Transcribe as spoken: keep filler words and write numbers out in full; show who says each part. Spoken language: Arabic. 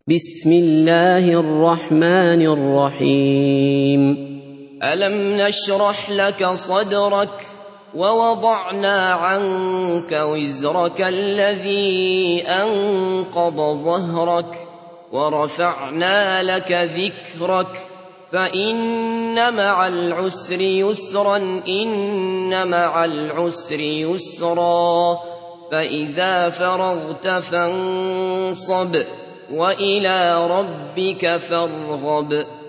Speaker 1: بسم الله الرحمن الرحيم.
Speaker 2: ألم نشرح لك صدرك ووضعنا عنك وزرك الذي أنقض ظهرك ورفعنا لك ذكرك فإن مع العسر يسرا إن مع العسر يسرا فإذا فرغت فانصب وإلى ربك فارغب.